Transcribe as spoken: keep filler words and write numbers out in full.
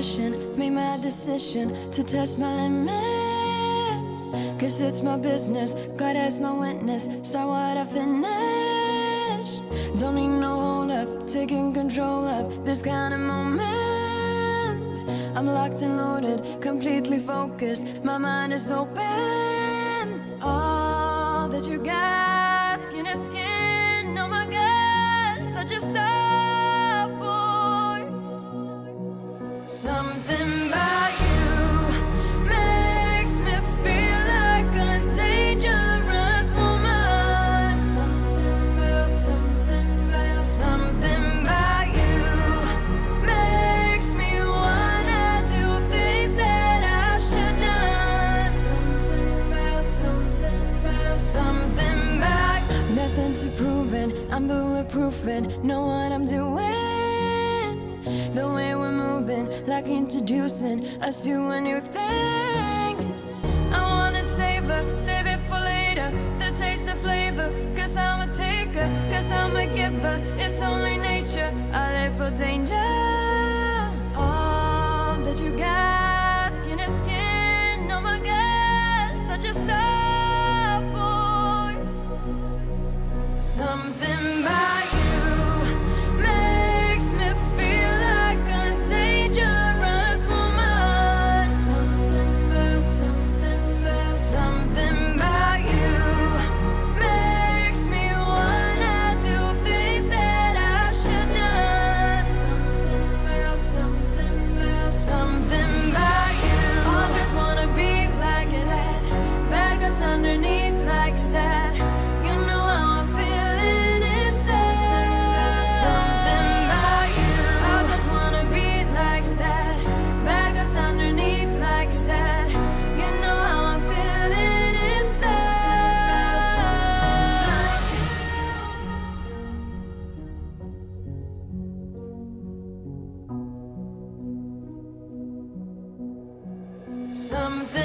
mission, made my decision to test my limits. Cause it's my business, God as my witness, start what I finish. Don't need no hold up, taking control of this kind of moment. I'm locked and loaded, completely focused, my mind is open. All that you got, skin to skin, oh my God, touch your stuff, boy. Something about you makes me feel like a dangerous woman. Something about, something about, something about you makes me wanna do things that I should not. Something about, something about, something about. Nothing to proving, I'm bulletproofing, know what I'm doing. The way we're moving, like introducing us to a new thing. I wanna savor, save it for later, the taste of flavor. Cause I'm a taker, cause I'm a giver. It's only nature, I live for danger. All that you got, skin to skin, oh my God, touch your stuff, boy. Something about you makes me feel like a dangerous woman. Something about, something about, something about you makes me wanna do things that I should not. Something about, something about, something about you. Always wanna be like that, bad guts underneath like that. You know how I'm feeling inside. Something about you. Always wanna be like that, bad guts underneath like that. You know how I'm feeling inside. Something